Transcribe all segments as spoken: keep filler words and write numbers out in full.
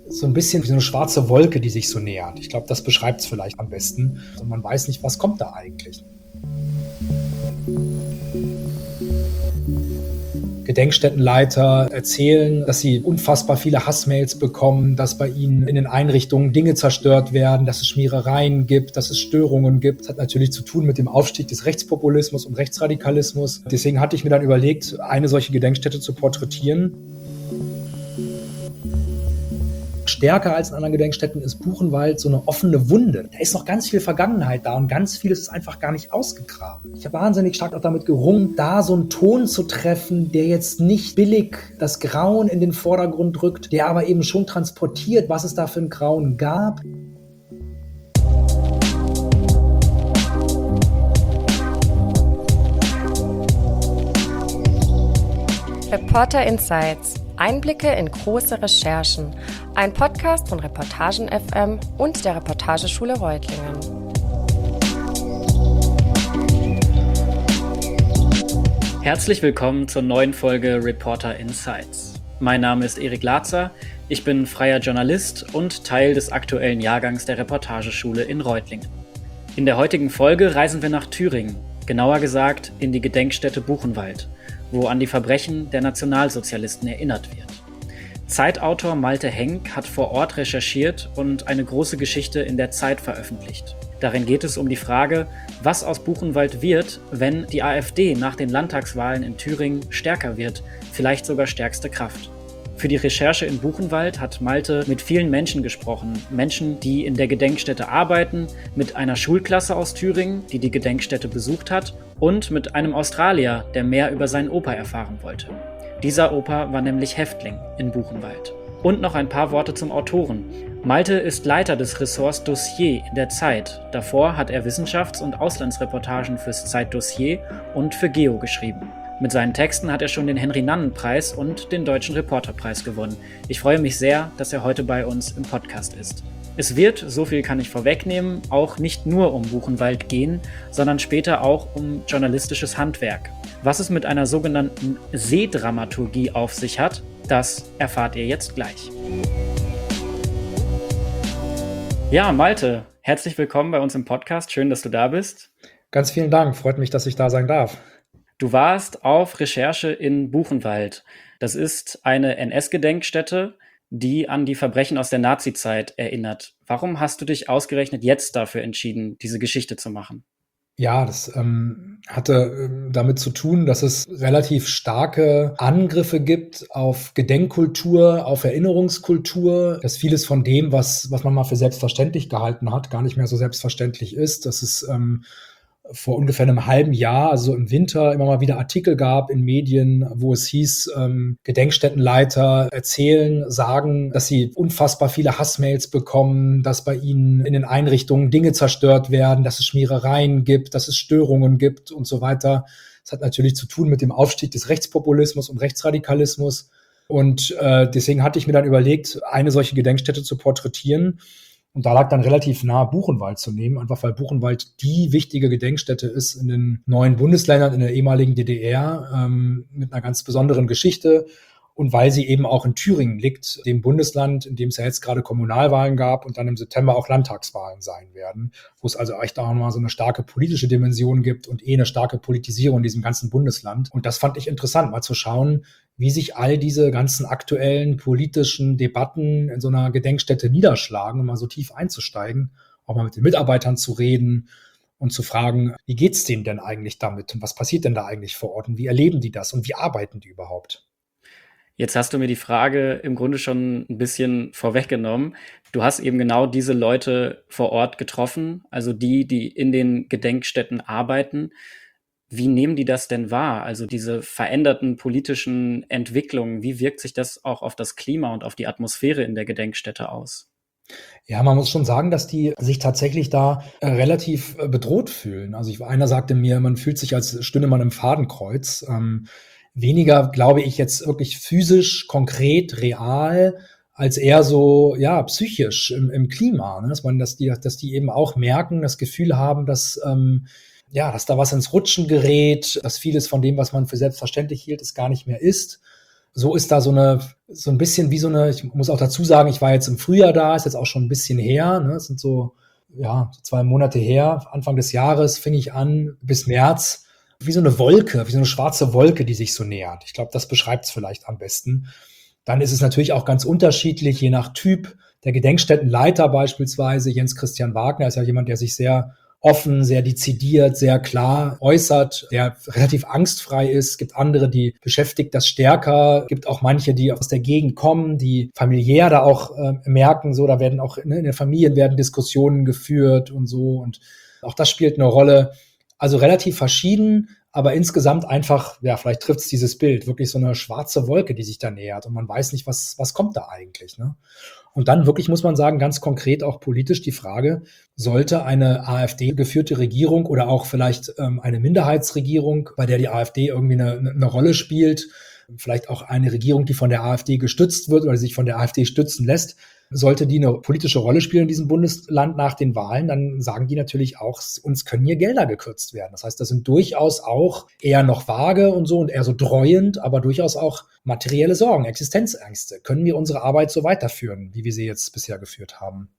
so ein bisschen wie so eine schwarze Wolke, die sich so nähert. Ich glaube, das beschreibt es vielleicht am besten. Also man weiß nicht, was kommt da eigentlich. Gedenkstättenleiter erzählen, dass sie unfassbar viele Hassmails bekommen, dass bei ihnen in den Einrichtungen Dinge zerstört werden, dass es Schmierereien gibt, dass es Störungen gibt. Das hat natürlich zu tun mit dem Aufstieg des Rechtspopulismus und Rechtsradikalismus. Deswegen hatte ich mir dann überlegt, eine solche Gedenkstätte zu porträtieren. Stärker als in anderen Gedenkstätten ist Buchenwald so eine offene Wunde. Da ist noch ganz viel Vergangenheit da und ganz vieles ist einfach gar nicht ausgegraben. Ich habe wahnsinnig stark auch damit gerungen, da so einen Ton zu treffen, der jetzt nicht billig das Grauen in den Vordergrund rückt, der aber eben schon transportiert, was es da für ein Grauen gab. Reporter Insights. Einblicke in große Recherchen. Ein Podcast von Reportagen F M und der Reportageschule Reutlingen. Herzlich willkommen zur neuen Folge Reporter Insights. Mein Name ist Erik Latzer, ich bin freier Journalist und Teil des aktuellen Jahrgangs der Reportageschule in Reutlingen. In der heutigen Folge reisen wir nach Thüringen, genauer gesagt in die Gedenkstätte Buchenwald, wo an die Verbrechen der Nationalsozialisten erinnert wird. Zeitautor Malte Henk hat vor Ort recherchiert und eine große Geschichte in der Zeit veröffentlicht. Darin geht es um die Frage, was aus Buchenwald wird, wenn die AfD nach den Landtagswahlen in Thüringen stärker wird, vielleicht sogar stärkste Kraft. Für die Recherche in Buchenwald hat Malte mit vielen Menschen gesprochen. Menschen, die in der Gedenkstätte arbeiten, mit einer Schulklasse aus Thüringen, die die Gedenkstätte besucht hat, und mit einem Australier, der mehr über seinen Opa erfahren wollte. Dieser Opa war nämlich Häftling in Buchenwald. Und noch ein paar Worte zum Autoren. Malte ist Leiter des Ressorts Dossier in der Zeit. Davor hat er Wissenschafts- und Auslandsreportagen fürs Zeitdossier und für Geo geschrieben. Mit seinen Texten hat er schon den Henry-Nannen-Preis und den Deutschen Reporterpreis gewonnen. Ich freue mich sehr, dass er heute bei uns im Podcast ist. Es wird, so viel kann ich vorwegnehmen, auch nicht nur um Buchenwald gehen, sondern später auch um journalistisches Handwerk. Was es mit einer sogenannten Sehdramaturgie auf sich hat, das erfahrt ihr jetzt gleich. Ja, Malte, herzlich willkommen bei uns im Podcast. Schön, dass du da bist. Ganz vielen Dank, freut mich, dass ich da sein darf. Du warst auf Recherche in Buchenwald. Das ist eine N S-Gedenkstätte, die an die Verbrechen aus der Nazizeit erinnert. Warum hast du dich ausgerechnet jetzt dafür entschieden, diese Geschichte zu machen? Ja, das ähm, hatte ähm, damit zu tun, dass es relativ starke Angriffe gibt auf Gedenkkultur, auf Erinnerungskultur, dass vieles von dem, was, was man mal für selbstverständlich gehalten hat, gar nicht mehr so selbstverständlich ist. Dass es ähm, vor ungefähr einem halben Jahr, also im Winter, immer mal wieder Artikel gab in Medien, wo es hieß, ähm, Gedenkstättenleiter erzählen, sagen, dass sie unfassbar viele Hassmails bekommen, dass bei ihnen in den Einrichtungen Dinge zerstört werden, dass es Schmierereien gibt, dass es Störungen gibt und so weiter. Das hat natürlich zu tun mit dem Aufstieg des Rechtspopulismus und Rechtsradikalismus. Und äh, deswegen hatte ich mir dann überlegt, eine solche Gedenkstätte zu porträtieren. Und da lag dann relativ nah, Buchenwald zu nehmen, einfach weil Buchenwald die wichtige Gedenkstätte ist in den neuen Bundesländern, in der ehemaligen D D R, ähm, mit einer ganz besonderen Geschichte und weil sie eben auch in Thüringen liegt, dem Bundesland, in dem es ja jetzt gerade Kommunalwahlen gab und dann im September auch Landtagswahlen sein werden, wo es also echt auch nochmal so eine starke politische Dimension gibt und eh eine starke Politisierung in diesem ganzen Bundesland. Und das fand ich interessant, mal zu schauen, wie sich all diese ganzen aktuellen politischen Debatten in so einer Gedenkstätte niederschlagen, um mal so tief einzusteigen, auch mal mit den Mitarbeitern zu reden und zu fragen, wie geht's denen denn eigentlich damit und was passiert denn da eigentlich vor Ort und wie erleben die das und wie arbeiten die überhaupt? Jetzt hast du mir die Frage im Grunde schon ein bisschen vorweggenommen. Du hast eben genau diese Leute vor Ort getroffen, also die, die in den Gedenkstätten arbeiten. Wie nehmen die das denn wahr? Also diese veränderten politischen Entwicklungen, wie wirkt sich das auch auf das Klima und auf die Atmosphäre in der Gedenkstätte aus? Ja, man muss schon sagen, dass die sich tatsächlich da äh, relativ äh, bedroht fühlen. Also ich, einer sagte mir, man fühlt sich, als stünde man im Fadenkreuz. Ähm, weniger, glaube ich, jetzt wirklich physisch, konkret, real, als eher so, ja, psychisch im, im Klima. Ne? Dass man, dass die, dass die eben auch merken, das Gefühl haben, dass ähm, ja, dass da was ins Rutschen gerät, dass vieles von dem, was man für selbstverständlich hielt, es gar nicht mehr ist. so ist da so eine, so ein bisschen wie so eine, ich muss auch dazu sagen, ich war jetzt im Frühjahr da, ist jetzt auch schon ein bisschen her, ne? Es sind so, ja, so zwei Monate her, Anfang des Jahres fing ich an, bis März, wie so eine Wolke, wie so eine schwarze Wolke, die sich so nähert. Ich glaube, das beschreibt es vielleicht am besten. Dann ist es natürlich auch ganz unterschiedlich, je nach Typ. Der Gedenkstättenleiter beispielsweise, Jens Christian Wagner, ist ja jemand, der sich sehr offen, sehr dezidiert, sehr klar äußert, der relativ angstfrei ist. Es gibt andere, die beschäftigt das stärker. Es gibt auch manche, die aus der Gegend kommen, die familiär da auch äh, merken, so, da werden auch ne, in den Familien werden Diskussionen geführt und so. Und auch das spielt eine Rolle. Also relativ verschieden, aber insgesamt einfach, ja, vielleicht trifft es dieses Bild, wirklich so eine schwarze Wolke, die sich da nähert und man weiß nicht, was, was kommt da eigentlich, ne? Und dann wirklich, muss man sagen, ganz konkret auch politisch die Frage, sollte eine AfD-geführte Regierung oder auch vielleicht ähm, eine Minderheitsregierung, bei der die AfD irgendwie eine, eine Rolle spielt, vielleicht auch eine Regierung, die von der AfD gestützt wird oder sich von der AfD stützen lässt, sollte die eine politische Rolle spielen in diesem Bundesland nach den Wahlen, dann sagen die natürlich auch, uns können hier Gelder gekürzt werden. Das heißt, das sind durchaus auch eher noch vage und so und eher so dreuend, aber durchaus auch materielle Sorgen, Existenzängste. Können wir unsere Arbeit so weiterführen, wie wir sie jetzt bisher geführt haben?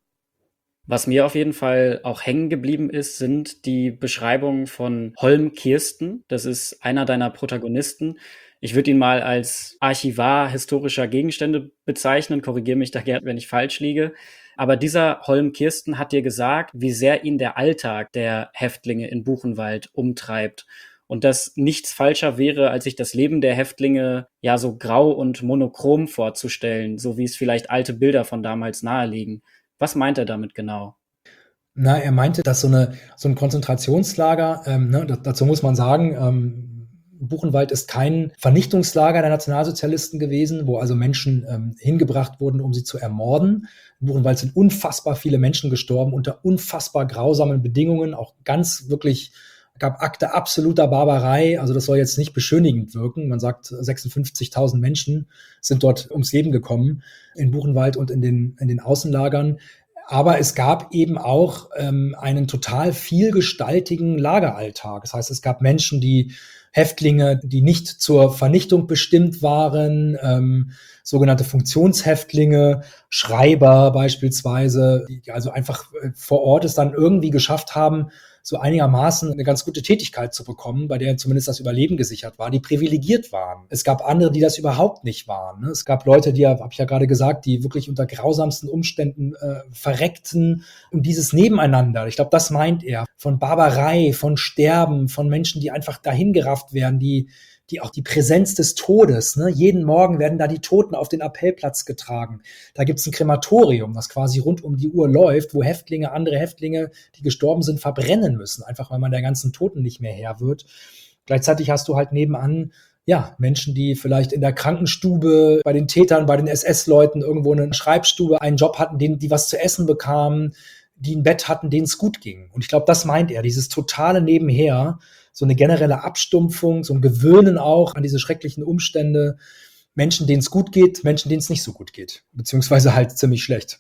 Was mir auf jeden Fall auch hängen geblieben ist, sind die Beschreibungen von Holm Kirsten. Das ist einer deiner Protagonisten. Ich würde ihn mal als Archivar historischer Gegenstände bezeichnen. Korrigiere mich da gerne, wenn ich falsch liege. Aber dieser Holm Kirsten hat dir gesagt, wie sehr ihn der Alltag der Häftlinge in Buchenwald umtreibt. Und dass nichts falscher wäre, als sich das Leben der Häftlinge ja so grau und monochrom vorzustellen, so wie es vielleicht alte Bilder von damals nahelegen. Was meint er damit genau? Na, er meinte, dass so eine so ein Konzentrationslager, ähm, ne, dazu muss man sagen, ähm, Buchenwald ist kein Vernichtungslager der Nationalsozialisten gewesen, wo also Menschen ähm, hingebracht wurden, um sie zu ermorden. In Buchenwald sind unfassbar viele Menschen gestorben unter unfassbar grausamen Bedingungen, auch ganz wirklich, gab Akte absoluter Barbarei, also das soll jetzt nicht beschönigend wirken. Man sagt, sechsundfünfzigtausend Menschen sind dort ums Leben gekommen in Buchenwald und in den, in den Außenlagern. Aber es gab eben auch ähm, einen total vielgestaltigen Lageralltag. Das heißt, es gab Menschen, die Häftlinge, die nicht zur Vernichtung bestimmt waren, ähm, sogenannte Funktionshäftlinge, Schreiber beispielsweise, die also einfach vor Ort es dann irgendwie geschafft haben, so einigermaßen eine ganz gute Tätigkeit zu bekommen, bei der zumindest das Überleben gesichert war, die privilegiert waren. Es gab andere, die das überhaupt nicht waren. Es gab Leute, die, habe ich ja gerade gesagt, die wirklich unter grausamsten Umständen äh, verreckten. Und dieses Nebeneinander, ich glaube, das meint er, von Barbarei, von Sterben, von Menschen, die einfach dahingerafft werden, die die auch die Präsenz des Todes, ne? Jeden Morgen werden da die Toten auf den Appellplatz getragen. Da gibt's ein Krematorium, das quasi rund um die Uhr läuft, wo Häftlinge, andere Häftlinge, die gestorben sind, verbrennen müssen, einfach weil man der ganzen Toten nicht mehr Herr wird. Gleichzeitig hast du halt nebenan ja, Menschen, die vielleicht in der Krankenstube bei den Tätern, bei den S S-Leuten irgendwo eine Schreibstube einen Job hatten, denen, die was zu essen bekamen, die ein Bett hatten, denen es gut ging. Und ich glaube, das meint er, dieses totale Nebenher, so eine generelle Abstumpfung, so ein Gewöhnen auch an diese schrecklichen Umstände. Menschen, denen es gut geht, Menschen, denen es nicht so gut geht. Beziehungsweise halt ziemlich schlecht.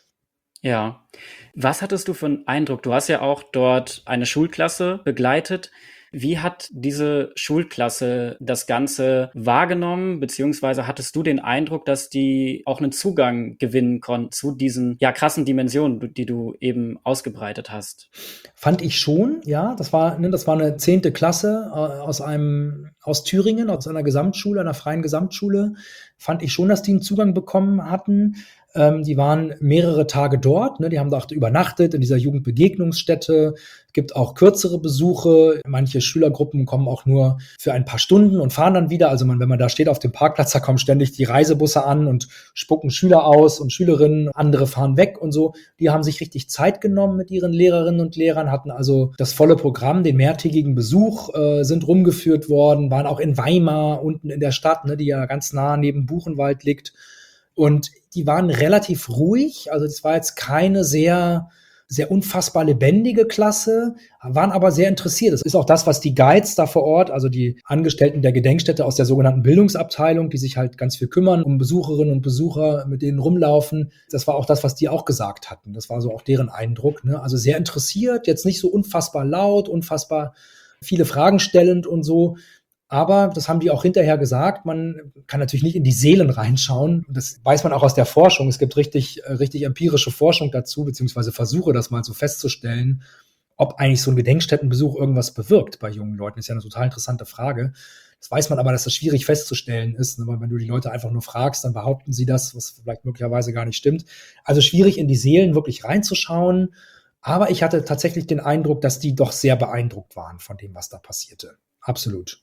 Ja. Was hattest du für einen Eindruck? Du hast ja auch dort eine Schulklasse begleitet. Wie hat diese Schulklasse das Ganze wahrgenommen, beziehungsweise hattest du den Eindruck, dass die auch einen Zugang gewinnen konnten zu diesen ja krassen Dimensionen, die du eben ausgebreitet hast? Fand ich schon, ja. Das war, ne, das war eine zehnte Klasse äh, aus einem, aus Thüringen, aus einer Gesamtschule, einer freien Gesamtschule. Fand ich schon, dass die einen Zugang bekommen hatten. Ähm, die waren mehrere Tage dort, ne, die haben da auch übernachtet in dieser Jugendbegegnungsstätte. Es gibt auch kürzere Besuche. Manche Schülergruppen kommen auch nur für ein paar Stunden und fahren dann wieder. Also man, wenn man da steht auf dem Parkplatz, da kommen ständig die Reisebusse an und spucken Schüler aus und Schülerinnen. Andere fahren weg und so. Die haben sich richtig Zeit genommen mit ihren Lehrerinnen und Lehrern, hatten also das volle Programm, den mehrtägigen Besuch, äh, sind rumgeführt worden, waren auch in Weimar, unten in der Stadt, ne, die ja ganz nah neben Buchenwald liegt. Und die waren relativ ruhig, also es war jetzt keine sehr, sehr unfassbar lebendige Klasse, waren aber sehr interessiert. Das ist auch das, was die Guides da vor Ort, also die Angestellten der Gedenkstätte aus der sogenannten Bildungsabteilung, die sich halt ganz viel kümmern um Besucherinnen und Besucher, mit denen rumlaufen. Das war auch das, was die auch gesagt hatten. Das war so auch deren Eindruck, ne? Also sehr interessiert, jetzt nicht so unfassbar laut, unfassbar viele Fragen stellend und so, Aber das haben die auch hinterher gesagt, man kann natürlich nicht in die Seelen reinschauen. Das weiß man auch aus der Forschung. Es gibt richtig, richtig empirische Forschung dazu, beziehungsweise Versuche, das mal so festzustellen, ob eigentlich so ein Gedenkstättenbesuch irgendwas bewirkt bei jungen Leuten. Das ist ja eine total interessante Frage. Das weiß man aber, dass das schwierig festzustellen ist, ne? Weil wenn du die Leute einfach nur fragst, dann behaupten sie das, was vielleicht möglicherweise gar nicht stimmt. Also schwierig, in die Seelen wirklich reinzuschauen. Aber ich hatte tatsächlich den Eindruck, dass die doch sehr beeindruckt waren von dem, was da passierte. Absolut.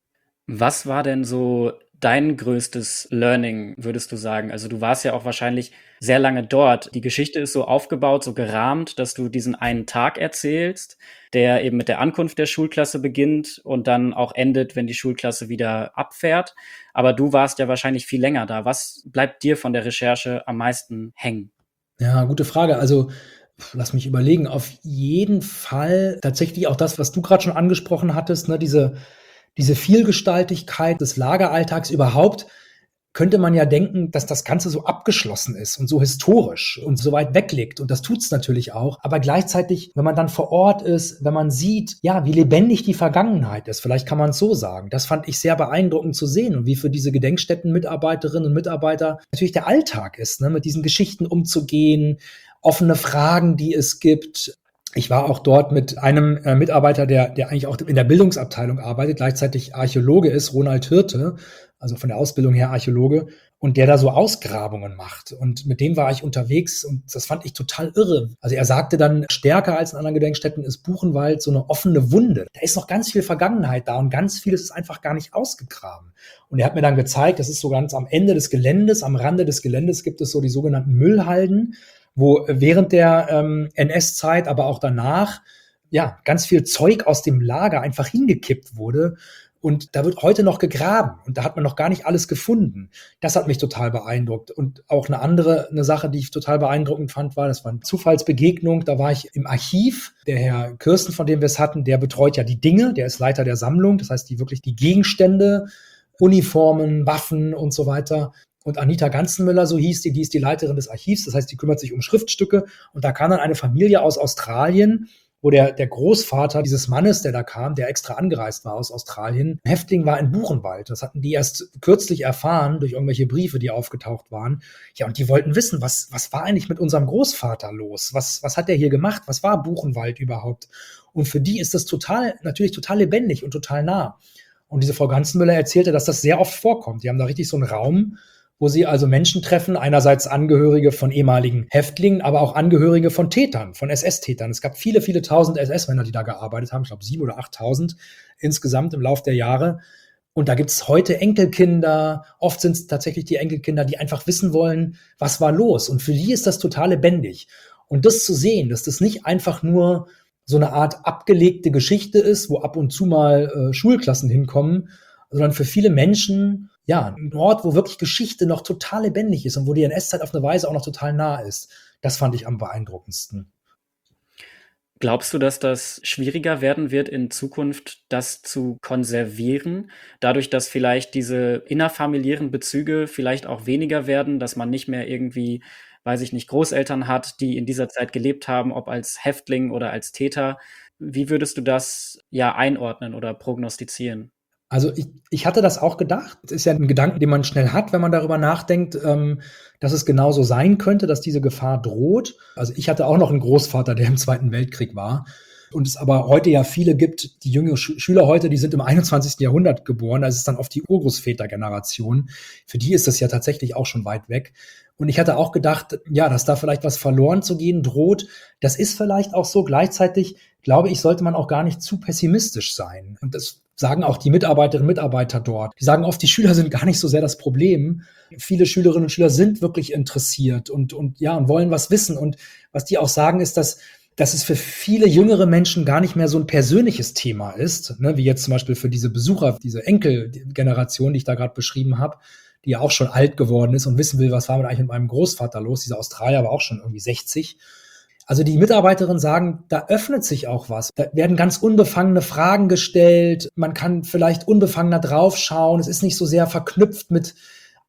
Was war denn so dein größtes Learning, würdest du sagen? Also du warst ja auch wahrscheinlich sehr lange dort. Die Geschichte ist so aufgebaut, so gerahmt, dass du diesen einen Tag erzählst, der eben mit der Ankunft der Schulklasse beginnt und dann auch endet, wenn die Schulklasse wieder abfährt. Aber du warst ja wahrscheinlich viel länger da. Was bleibt dir von der Recherche am meisten hängen? Ja, gute Frage. Also lass mich überlegen. Auf jeden Fall tatsächlich auch das, was du gerade schon angesprochen hattest, ne, diese Diese Vielgestaltigkeit des Lageralltags überhaupt, könnte man ja denken, dass das Ganze so abgeschlossen ist und so historisch und so weit weg liegt. Und das tut's natürlich auch. Aber gleichzeitig, wenn man dann vor Ort ist, wenn man sieht, ja, wie lebendig die Vergangenheit ist, vielleicht kann man es so sagen. Das fand ich sehr beeindruckend zu sehen und wie für diese Gedenkstätten-Mitarbeiterinnen und Mitarbeiter natürlich der Alltag ist, ne, mit diesen Geschichten umzugehen, offene Fragen, die es gibt. Ich war auch dort mit einem äh, Mitarbeiter, der, der eigentlich auch in der Bildungsabteilung arbeitet, gleichzeitig Archäologe ist, Ronald Hirte, also von der Ausbildung her Archäologe, und der da so Ausgrabungen macht. Und mit dem war ich unterwegs und das fand ich total irre. Also er sagte dann, stärker als in anderen Gedenkstätten ist Buchenwald so eine offene Wunde. Da ist noch ganz viel Vergangenheit da und ganz vieles ist einfach gar nicht ausgegraben. Und er hat mir dann gezeigt, das ist so ganz am Ende des Geländes, am Rande des Geländes gibt es so die sogenannten Müllhalden, wo während der ähm, N S-Zeit, aber auch danach, ja, ganz viel Zeug aus dem Lager einfach hingekippt wurde. Und da wird heute noch gegraben und da hat man noch gar nicht alles gefunden. Das hat mich total beeindruckt. Und auch eine andere eine Sache, die ich total beeindruckend fand, war, das war eine Zufallsbegegnung. Da war ich im Archiv. Der Herr Kirsten, von dem wir es hatten, der betreut ja die Dinge, der ist Leiter der Sammlung. Das heißt, die wirklich die Gegenstände, Uniformen, Waffen und so weiter. Und Anita Ganzenmüller, so hieß die, die ist die Leiterin des Archivs, das heißt, die kümmert sich um Schriftstücke. Und da kam dann eine Familie aus Australien, wo der, der Großvater dieses Mannes, der da kam, der extra angereist war aus Australien, Häftling war in Buchenwald. Das hatten die erst kürzlich erfahren durch irgendwelche Briefe, die aufgetaucht waren. Ja, und die wollten wissen, was, was war eigentlich mit unserem Großvater los? Was, was hat der hier gemacht? Was war Buchenwald überhaupt? Und für die ist das total, natürlich total lebendig und total nah. Und diese Frau Ganzenmüller erzählte, dass das sehr oft vorkommt. Die haben da richtig so einen Raum, wo sie also Menschen treffen, einerseits Angehörige von ehemaligen Häftlingen, aber auch Angehörige von Tätern, von S S-Tätern. Es gab viele, viele tausend S S-Männer, die da gearbeitet haben. Ich glaube, sieben oder achttausend insgesamt im Lauf der Jahre. Und da gibt's heute Enkelkinder. Oft sind es tatsächlich die Enkelkinder, die einfach wissen wollen, was war los. Und für die ist das total lebendig. Und das zu sehen, dass das nicht einfach nur so eine Art abgelegte Geschichte ist, wo ab und zu mal äh, Schulklassen hinkommen, sondern für viele Menschen ja, ein Ort, wo wirklich Geschichte noch total lebendig ist und wo die N S-Zeit auf eine Weise auch noch total nah ist. Das fand ich am beeindruckendsten. Glaubst du, dass das schwieriger werden wird in Zukunft, das zu konservieren, dadurch, dass vielleicht diese innerfamiliären Bezüge vielleicht auch weniger werden, dass man nicht mehr irgendwie, weiß ich nicht, Großeltern hat, die in dieser Zeit gelebt haben, ob als Häftling oder als Täter? Wie würdest du das ja einordnen oder prognostizieren? Also ich, ich hatte das auch gedacht. Das ist ja ein Gedanke, den man schnell hat, wenn man darüber nachdenkt, ähm, dass es genauso sein könnte, dass diese Gefahr droht. Also ich hatte auch noch einen Großvater, der im Zweiten Weltkrieg war. Und es aber heute ja viele gibt, die jüngeren Sch- Schüler heute, die sind im einundzwanzigsten Jahrhundert geboren. Das ist dann oft die Urgroßvätergeneration. Für die ist das ja tatsächlich auch schon weit weg. Und ich hatte auch gedacht, ja, dass da vielleicht was verloren zu gehen droht. Das ist vielleicht auch so. Gleichzeitig glaube ich, sollte man auch gar nicht zu pessimistisch sein. Und das sagen auch die Mitarbeiterinnen und Mitarbeiter dort. Die sagen oft, die Schüler sind gar nicht so sehr das Problem. Viele Schülerinnen und Schüler sind wirklich interessiert und, und, ja, und wollen was wissen. Und was die auch sagen, ist, dass, dass es für viele jüngere Menschen gar nicht mehr so ein persönliches Thema ist, ne, wie jetzt zum Beispiel für diese Besucher, diese Enkelgeneration, die ich da gerade beschrieben habe, die ja auch schon alt geworden ist und wissen will, was war eigentlich mit meinem Großvater los. Dieser Australier war auch schon irgendwie sechzig. Also die Mitarbeiterinnen sagen, da öffnet sich auch was. Da werden ganz unbefangene Fragen gestellt. Man kann vielleicht unbefangener draufschauen. Es ist nicht so sehr verknüpft mit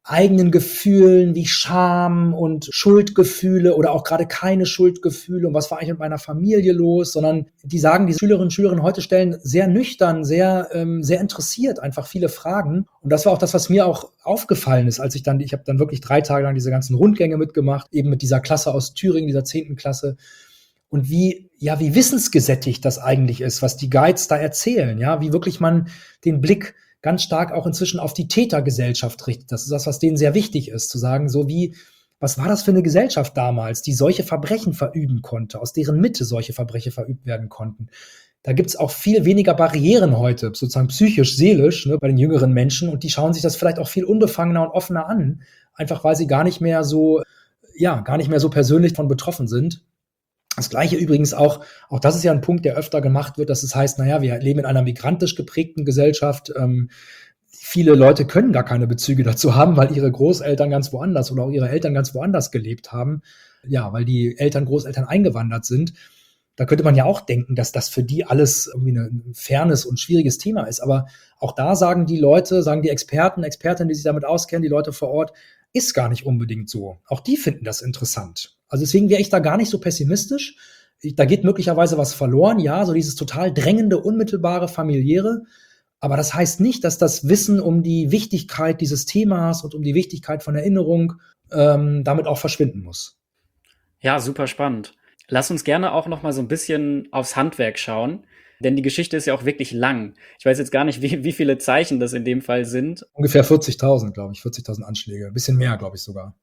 eigenen Gefühlen wie Scham und Schuldgefühle oder auch gerade keine Schuldgefühle und was war eigentlich mit meiner Familie los, sondern die sagen, die Schülerinnen und Schüler heute stellen sehr nüchtern, sehr ähm, sehr interessiert einfach viele Fragen. Und das war auch das, was mir auch aufgefallen ist, als ich dann, ich habe dann wirklich drei Tage lang diese ganzen Rundgänge mitgemacht, eben mit dieser Klasse aus Thüringen, dieser zehnten Klasse. Und wie, ja, wie wissensgesättigt das eigentlich ist, was die Guides da erzählen, ja, wie wirklich man den Blick ganz stark auch inzwischen auf die Tätergesellschaft richtet. Das ist das, was denen sehr wichtig ist, zu sagen, so wie, was war das für eine Gesellschaft damals, die solche Verbrechen verüben konnte, aus deren Mitte solche Verbrechen verübt werden konnten. Da gibt's auch viel weniger Barrieren heute, sozusagen psychisch, seelisch, ne, bei den jüngeren Menschen. Und die schauen sich das vielleicht auch viel unbefangener und offener an, einfach weil sie gar nicht mehr so, ja, gar nicht mehr so persönlich von betroffen sind. Das Gleiche übrigens auch, auch das ist ja ein Punkt, der öfter gemacht wird, dass es heißt, naja, wir leben in einer migrantisch geprägten Gesellschaft. Ähm, viele Leute können gar keine Bezüge dazu haben, weil ihre Großeltern ganz woanders oder auch ihre Eltern ganz woanders gelebt haben. Ja, weil die Eltern, Großeltern eingewandert sind. Da könnte man ja auch denken, dass das für die alles irgendwie ein fernes und schwieriges Thema ist. Aber auch da sagen die Leute, sagen die Experten, Expertinnen, die sich damit auskennen, die Leute vor Ort, ist gar nicht unbedingt so. Auch die finden das interessant. Also deswegen wäre ich da gar nicht so pessimistisch. Da geht möglicherweise was verloren, ja, so dieses total drängende, unmittelbare, familiäre. Aber das heißt nicht, dass das Wissen um die Wichtigkeit dieses Themas und um die Wichtigkeit von Erinnerung ähm, damit auch verschwinden muss. Ja, super spannend. Lass uns gerne auch noch mal so ein bisschen aufs Handwerk schauen, denn die Geschichte ist ja auch wirklich lang. Ich weiß jetzt gar nicht, wie, wie viele Zeichen das in dem Fall sind. Ungefähr vierzigtausend, glaube ich, vierzigtausend Anschläge. Ein bisschen mehr, glaube ich sogar.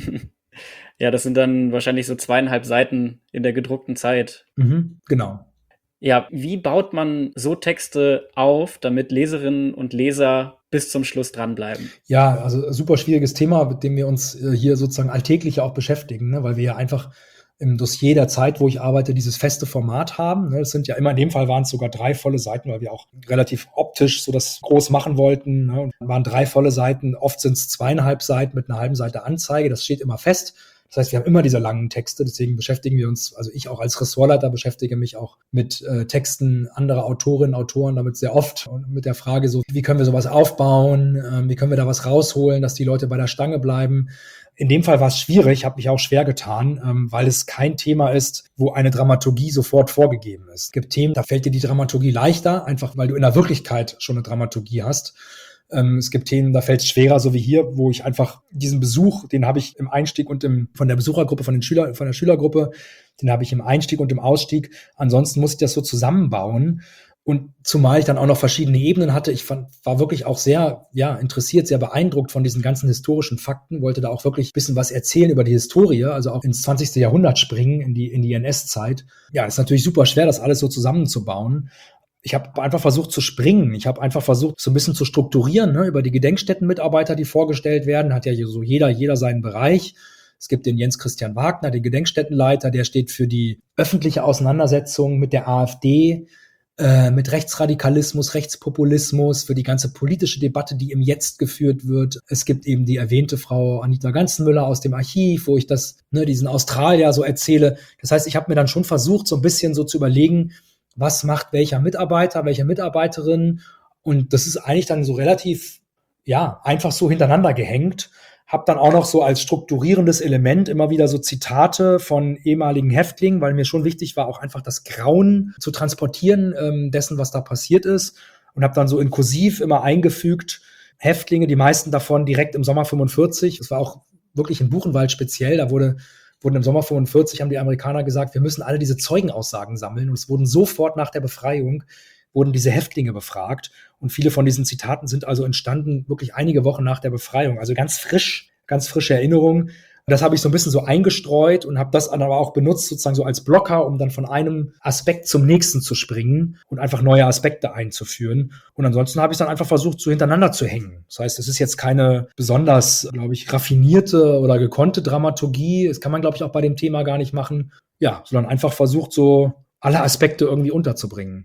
Ja, das sind dann wahrscheinlich so zweieinhalb Seiten in der gedruckten Zeit. Mhm, genau. Ja, wie baut man so Texte auf, damit Leserinnen und Leser bis zum Schluss dranbleiben? Ja, also super schwieriges Thema, mit dem wir uns äh, hier sozusagen alltäglich auch beschäftigen, ne? Weil wir ja einfach im Dossier der Zeit, wo ich arbeite, dieses feste Format haben. Ne? Das sind ja immer, in dem Fall waren es sogar drei volle Seiten, weil wir auch relativ optisch so das groß machen wollten. Ne? Und waren drei volle Seiten, oft sind es zweieinhalb Seiten mit einer halben Seite Anzeige, das steht immer fest. Das heißt, wir haben immer diese langen Texte, deswegen beschäftigen wir uns, also ich auch als Ressortleiter beschäftige mich auch mit äh, Texten anderer Autorinnen, Autoren damit sehr oft und mit der Frage so, wie können wir sowas aufbauen, äh, wie können wir da was rausholen, dass die Leute bei der Stange bleiben. In dem Fall war es schwierig, habe mich auch schwer getan, ähm, weil es kein Thema ist, wo eine Dramaturgie sofort vorgegeben ist. Es gibt Themen, da fällt dir die Dramaturgie leichter, einfach weil du in der Wirklichkeit schon eine Dramaturgie hast. Ähm, es gibt Themen, da fällt es schwerer, so wie hier, wo ich einfach diesen Besuch, den habe ich im Einstieg und im von der Besuchergruppe, von den Schüler, von der Schülergruppe, den habe ich im Einstieg und im Ausstieg. Ansonsten muss ich das so zusammenbauen. Und zumal ich dann auch noch verschiedene Ebenen hatte, ich fand, war wirklich auch sehr ja, interessiert, sehr beeindruckt von diesen ganzen historischen Fakten, wollte da auch wirklich ein bisschen was erzählen über die Historie, also auch ins zwanzigste Jahrhundert springen, in die, in die N S-Zeit. Ja, das ist natürlich super schwer, das alles so zusammenzubauen. Ich habe einfach versucht zu springen. Ich habe einfach versucht, so ein bisschen zu strukturieren, ne, über die Gedenkstättenmitarbeiter, die vorgestellt werden. Hat ja so jeder, jeder seinen Bereich. Es gibt den Jens Christian Wagner, den Gedenkstättenleiter, der steht für die öffentliche Auseinandersetzung mit der AfD, äh, mit Rechtsradikalismus, Rechtspopulismus, für die ganze politische Debatte, die im Jetzt geführt wird. Es gibt eben die erwähnte Frau Anita Ganzenmüller aus dem Archiv, wo ich das, ne, diesen Australier so erzähle. Das heißt, ich habe mir dann schon versucht, so ein bisschen so zu überlegen, was macht welcher Mitarbeiter, welche Mitarbeiterin. Und das ist eigentlich dann so relativ, ja, einfach so hintereinander gehängt. Hab dann auch noch so als strukturierendes Element immer wieder so Zitate von ehemaligen Häftlingen, weil mir schon wichtig war, auch einfach das Grauen zu transportieren ähm, dessen, was da passiert ist. Und habe dann so in Kursiv immer eingefügt, Häftlinge, die meisten davon direkt im Sommer fünfundvierzig. Das war auch wirklich in Buchenwald speziell. Da wurde wurden im Sommer fünfundvierzig, haben die Amerikaner gesagt, wir müssen alle diese Zeugenaussagen sammeln. Und es wurden sofort nach der Befreiung, wurden diese Häftlinge befragt. Und viele von diesen Zitaten sind also entstanden wirklich einige Wochen nach der Befreiung. Also ganz frisch, ganz frische Erinnerungen. Und das habe ich so ein bisschen so eingestreut und habe das dann aber auch benutzt, sozusagen so als Blocker, um dann von einem Aspekt zum nächsten zu springen und einfach neue Aspekte einzuführen. Und ansonsten habe ich dann einfach versucht, so hintereinander zu hängen. Das heißt, es ist jetzt keine besonders, glaube ich, raffinierte oder gekonnte Dramaturgie. Das kann man, glaube ich, auch bei dem Thema gar nicht machen. Ja, sondern einfach versucht, so alle Aspekte irgendwie unterzubringen.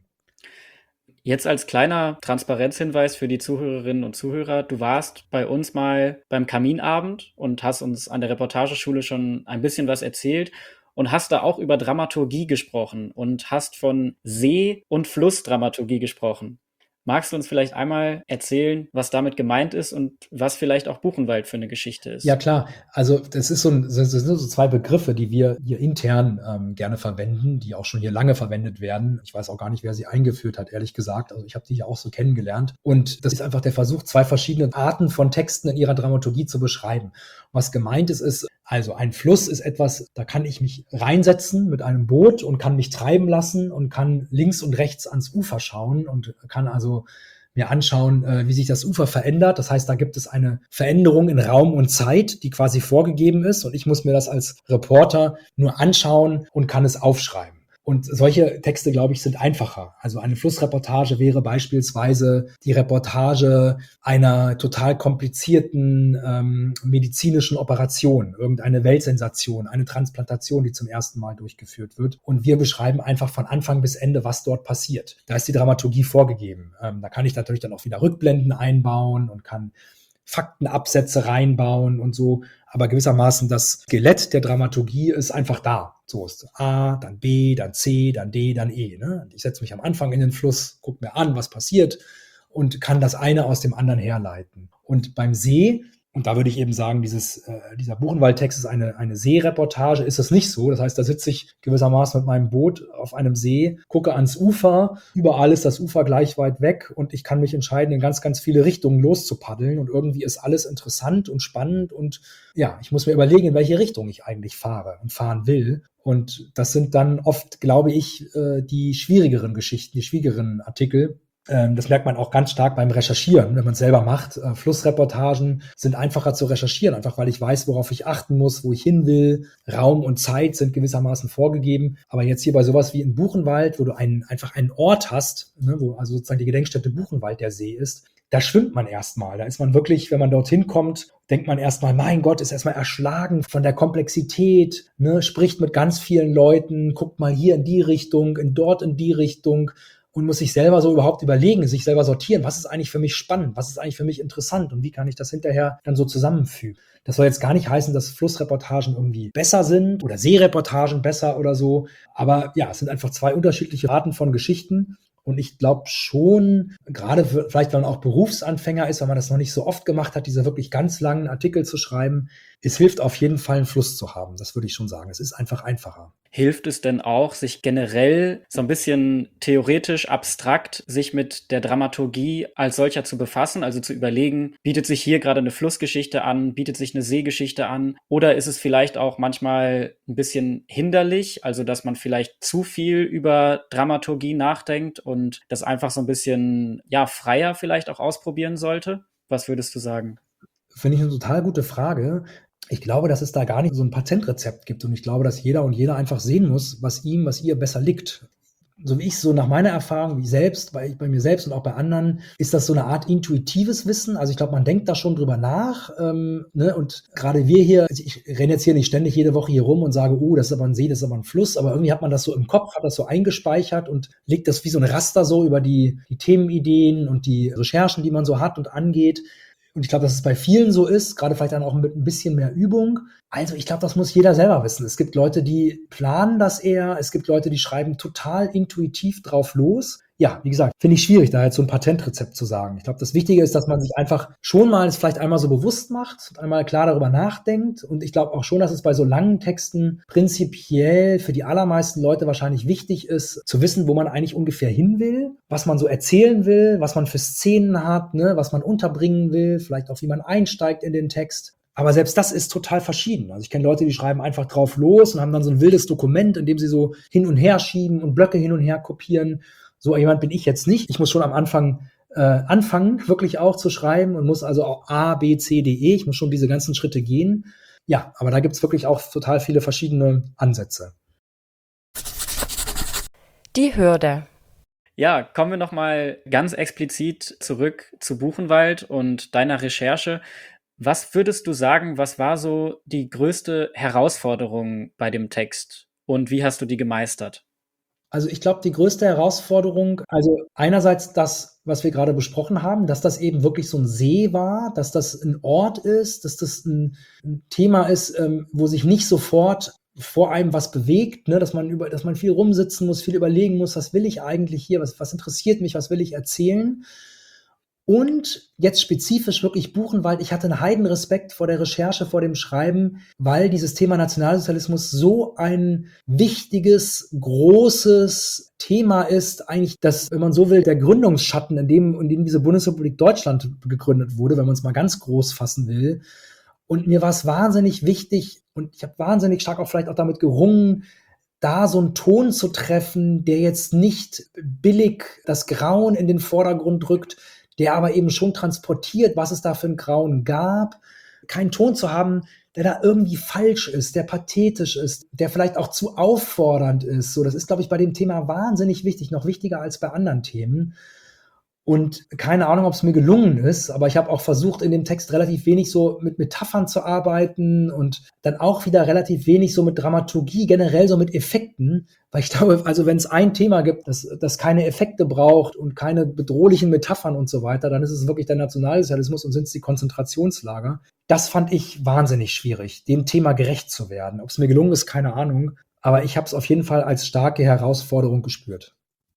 Jetzt als kleiner Transparenzhinweis für die Zuhörerinnen und Zuhörer. Du warst bei uns mal beim Kaminabend und hast uns an der Reportageschule schon ein bisschen was erzählt und hast da auch über Dramaturgie gesprochen und hast von See- und Flussdramaturgie gesprochen. Magst du uns vielleicht einmal erzählen, was damit gemeint ist und was vielleicht auch Buchenwald für eine Geschichte ist? Ja, klar. Also das ist so ein, das sind so zwei Begriffe, die wir hier intern ähm, gerne verwenden, die auch schon hier lange verwendet werden. Ich weiß auch gar nicht, wer sie eingeführt hat, ehrlich gesagt. Also ich habe die ja auch so kennengelernt. Und das ist einfach der Versuch, zwei verschiedene Arten von Texten in ihrer Dramaturgie zu beschreiben. Was gemeint ist, ist, also ein Fluss ist etwas, da kann ich mich reinsetzen mit einem Boot und kann mich treiben lassen und kann links und rechts ans Ufer schauen und kann also mir anschauen, äh, wie sich das Ufer verändert. Das heißt, da gibt es eine Veränderung in Raum und Zeit, die quasi vorgegeben ist. Und ich muss mir das als Reporter nur anschauen und kann es aufschreiben. Und solche Texte, glaube ich, sind einfacher. Also eine Flussreportage wäre beispielsweise die Reportage einer total komplizierten ähm, medizinischen Operation, irgendeine Weltsensation, eine Transplantation, die zum ersten Mal durchgeführt wird. Und wir beschreiben einfach von Anfang bis Ende, was dort passiert. Da ist die Dramaturgie vorgegeben. Ähm, da kann ich natürlich dann auch wieder Rückblenden einbauen und kann Faktenabsätze reinbauen und so. Aber gewissermaßen das Skelett der Dramaturgie ist einfach da. So ist A, dann B, dann C, dann D, dann E. Ne? Ich setze mich am Anfang in den Fluss, gucke mir an, was passiert und kann das eine aus dem anderen herleiten. Und beim See, und da würde ich eben sagen, dieses, äh, dieser Buchenwald-Text ist eine, eine Seereportage, ist es nicht so. Das heißt, da sitze ich gewissermaßen mit meinem Boot auf einem See, gucke ans Ufer, überall ist das Ufer gleich weit weg und ich kann mich entscheiden, in ganz, ganz viele Richtungen loszupaddeln und irgendwie ist alles interessant und spannend und ja, ich muss mir überlegen, in welche Richtung ich eigentlich fahre und fahren will. Und das sind dann oft, glaube ich, äh, die schwierigeren Geschichten, die schwierigeren Artikel. Das merkt man auch ganz stark beim Recherchieren, wenn man es selber macht. Flussreportagen sind einfacher zu recherchieren, einfach weil ich weiß, worauf ich achten muss, wo ich hin will. Raum und Zeit sind gewissermaßen vorgegeben. Aber jetzt hier bei sowas wie in Buchenwald, wo du einen, einfach einen Ort hast, ne, wo also sozusagen die Gedenkstätte Buchenwald der See ist, da schwimmt man erstmal. Da ist man wirklich, wenn man dorthin kommt, denkt man erstmal, mein Gott, ist erstmal erschlagen von der Komplexität, ne, spricht mit ganz vielen Leuten, guckt mal hier in die Richtung, in dort in die Richtung. Und muss sich selber so überhaupt überlegen, sich selber sortieren, was ist eigentlich für mich spannend, was ist eigentlich für mich interessant und wie kann ich das hinterher dann so zusammenfügen. Das soll jetzt gar nicht heißen, dass Flussreportagen irgendwie besser sind oder Seereportagen besser oder so, aber ja, es sind einfach zwei unterschiedliche Arten von Geschichten. Und ich glaube schon, gerade für, vielleicht, wenn man auch Berufsanfänger ist, wenn man das noch nicht so oft gemacht hat, diese wirklich ganz langen Artikel zu schreiben, es hilft auf jeden Fall, einen Fluss zu haben. Das würde ich schon sagen. Es ist einfach einfacher. Hilft es denn auch, sich generell so ein bisschen theoretisch, abstrakt, sich mit der Dramaturgie als solcher zu befassen, also zu überlegen, bietet sich hier gerade eine Flussgeschichte an, bietet sich eine Seegeschichte an, oder ist es vielleicht auch manchmal ein bisschen hinderlich, also dass man vielleicht zu viel über Dramaturgie nachdenkt und das einfach so ein bisschen, ja, freier vielleicht auch ausprobieren sollte? Was würdest du sagen? Finde ich eine total gute Frage. Ich glaube, dass es da gar nicht so ein Patentrezept gibt und ich glaube, dass jeder und jeder einfach sehen muss, was ihm, was ihr besser liegt. So wie ich so nach meiner Erfahrung, wie selbst, bei, bei mir selbst und auch bei anderen, ist das so eine Art intuitives Wissen. Also ich glaube, man denkt da schon drüber nach. Ähm, ne? Und gerade wir hier, also ich renne jetzt hier nicht ständig jede Woche hier rum und sage, oh, das ist aber ein See, das ist aber ein Fluss. Aber irgendwie hat man das so im Kopf, hat das so eingespeichert und legt das wie so ein Raster so über die, die Themenideen und die Recherchen, die man so hat und angeht. Und ich glaube, dass es bei vielen so ist, gerade vielleicht dann auch mit ein bisschen mehr Übung. Also ich glaube, das muss jeder selber wissen. Es gibt Leute, die planen das eher. Es gibt Leute, die schreiben total intuitiv drauf los. Ja, wie gesagt, finde ich schwierig, da jetzt so ein Patentrezept zu sagen. Ich glaube, das Wichtige ist, dass man sich einfach schon mal es vielleicht einmal so bewusst macht und einmal klar darüber nachdenkt. Und ich glaube auch schon, dass es bei so langen Texten prinzipiell für die allermeisten Leute wahrscheinlich wichtig ist, zu wissen, wo man eigentlich ungefähr hin will, was man so erzählen will, was man für Szenen hat, ne, was man unterbringen will, vielleicht auch, wie man einsteigt in den Text. Aber selbst das ist total verschieden. Also ich kenne Leute, die schreiben einfach drauf los und haben dann so ein wildes Dokument, in dem sie so hin und her schieben und Blöcke hin und her kopieren. So jemand bin ich jetzt nicht. Ich muss schon am Anfang äh, anfangen, wirklich auch zu schreiben und muss also auch A, B, C, D, E. Ich muss schon diese ganzen Schritte gehen. Ja, aber da gibt's wirklich auch total viele verschiedene Ansätze. Die Hürde. Ja, kommen wir nochmal ganz explizit zurück zu Buchenwald und deiner Recherche. Was würdest du sagen, was war so die größte Herausforderung bei dem Text und wie hast du die gemeistert? Also ich glaube, die größte Herausforderung, also einerseits das, was wir gerade besprochen haben, dass das eben wirklich so ein See war, dass das ein Ort ist, dass das ein, ein Thema ist, ähm, wo sich nicht sofort vor einem was bewegt, ne, dass man über, dass man viel rumsitzen muss, viel überlegen muss, was will ich eigentlich hier, was, was interessiert mich, was will ich erzählen. Und jetzt spezifisch wirklich Buchenwald. Ich hatte einen Heidenrespekt vor der Recherche, vor dem Schreiben, weil dieses Thema Nationalsozialismus so ein wichtiges, großes Thema ist. Eigentlich, dass, wenn man so will, der Gründungsschatten, in dem, in dem diese Bundesrepublik Deutschland gegründet wurde, wenn man es mal ganz groß fassen will. Und mir war es wahnsinnig wichtig und ich habe wahnsinnig stark auch vielleicht auch damit gerungen, da so einen Ton zu treffen, der jetzt nicht billig das Grauen in den Vordergrund rückt, der aber eben schon transportiert, was es da für ein Grauen gab. Keinen Ton zu haben, der da irgendwie falsch ist, der pathetisch ist, der vielleicht auch zu auffordernd ist. So, das ist, glaube ich, bei dem Thema wahnsinnig wichtig, noch wichtiger als bei anderen Themen. Und keine Ahnung, ob es mir gelungen ist, aber ich habe auch versucht, in dem Text relativ wenig so mit Metaphern zu arbeiten und dann auch wieder relativ wenig so mit Dramaturgie, generell so mit Effekten, weil ich glaube, also wenn es ein Thema gibt, das, das keine Effekte braucht und keine bedrohlichen Metaphern und so weiter, dann ist es wirklich der Nationalsozialismus und sind es die Konzentrationslager. Das fand ich wahnsinnig schwierig, dem Thema gerecht zu werden. Ob es mir gelungen ist, keine Ahnung, aber ich habe es auf jeden Fall als starke Herausforderung gespürt.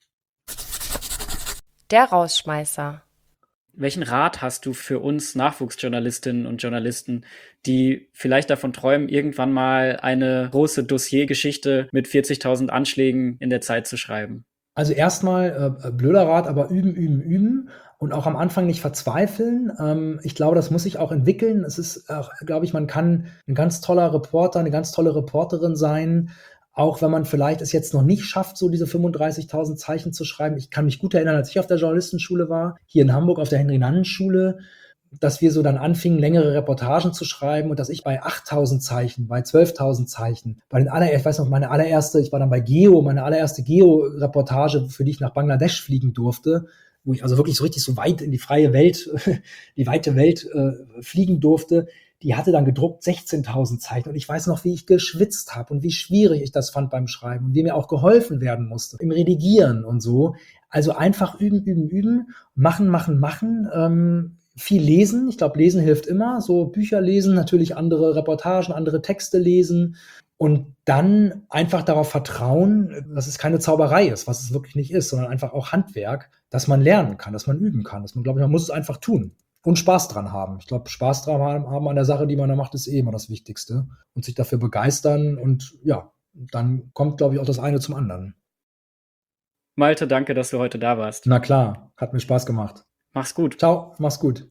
Der Rausschmeißer. Welchen Rat hast du für uns Nachwuchsjournalistinnen und Journalisten, die vielleicht davon träumen, irgendwann mal eine große Dossiergeschichte mit vierzigtausend Anschlägen in der Zeit zu schreiben? Also erstmal äh, blöder Rat, aber üben, üben, üben und auch am Anfang nicht verzweifeln. Ähm, ich glaube, das muss sich auch entwickeln. Es ist, äh, glaube ich, man kann ein ganz toller Reporter, eine ganz tolle Reporterin sein, auch wenn man vielleicht es jetzt noch nicht schafft, so diese fünfunddreißigtausend Zeichen zu schreiben. Ich kann mich gut erinnern, als ich auf der Journalistenschule war, hier in Hamburg auf der Henry-Nannen-Schule, dass wir so dann anfingen, längere Reportagen zu schreiben und dass ich bei achttausend Zeichen, bei zwölftausend Zeichen, bei den aller, ich weiß noch, meine allererste, ich war dann bei Geo, meine allererste Geo-Reportage, für die ich nach Bangladesch fliegen durfte, wo ich also wirklich so richtig so weit in die freie Welt, die weite Welt äh, fliegen durfte, die hatte dann gedruckt sechzehntausend Zeichen und ich weiß noch, wie ich geschwitzt habe und wie schwierig ich das fand beim Schreiben und wie mir auch geholfen werden musste im Redigieren und so. Also einfach üben, üben, üben, machen, machen, machen, ähm, viel lesen. Ich glaube, lesen hilft immer. So Bücher lesen, natürlich andere Reportagen, andere Texte lesen und dann einfach darauf vertrauen, dass es keine Zauberei ist, was es wirklich nicht ist, sondern einfach auch Handwerk, dass man lernen kann, dass man üben kann, dass man, glaube ich, man muss es einfach tun. Und Spaß dran haben. Ich glaube, Spaß dran haben an der Sache, die man da macht, ist eh immer das Wichtigste. Und sich dafür begeistern und ja, dann kommt, glaube ich, auch das eine zum anderen. Malte, danke, dass du heute da warst. Na klar, hat mir Spaß gemacht. Mach's gut. Ciao, mach's gut.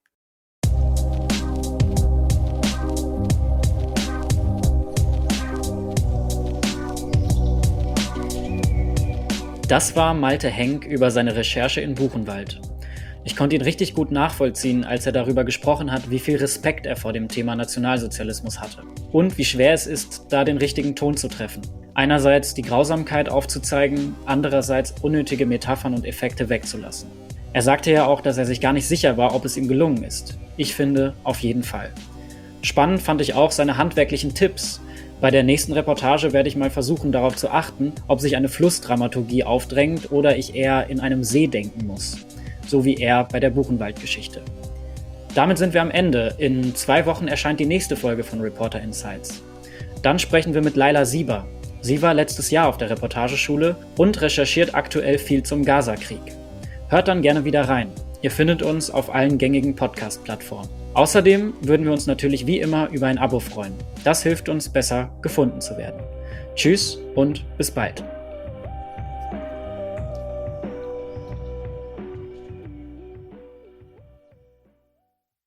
Das war Malte Henk über seine Recherche in Buchenwald. Ich konnte ihn richtig gut nachvollziehen, als er darüber gesprochen hat, wie viel Respekt er vor dem Thema Nationalsozialismus hatte. Und wie schwer es ist, da den richtigen Ton zu treffen. Einerseits die Grausamkeit aufzuzeigen, andererseits unnötige Metaphern und Effekte wegzulassen. Er sagte ja auch, dass er sich gar nicht sicher war, ob es ihm gelungen ist. Ich finde, auf jeden Fall. Spannend fand ich auch seine handwerklichen Tipps. Bei der nächsten Reportage werde ich mal versuchen, darauf zu achten, ob sich eine Flussdramaturgie aufdrängt oder ich eher in einem See denken muss. So wie er bei der Buchenwald-Geschichte. Damit sind wir am Ende. In zwei Wochen erscheint die nächste Folge von Reporter Insights. Dann sprechen wir mit Laila Sieber. Sie war letztes Jahr auf der Reportageschule und recherchiert aktuell viel zum Gaza-Krieg. Hört dann gerne wieder rein. Ihr findet uns auf allen gängigen Podcast-Plattformen. Außerdem würden wir uns natürlich wie immer über ein Abo freuen. Das hilft uns, besser gefunden zu werden. Tschüss und bis bald.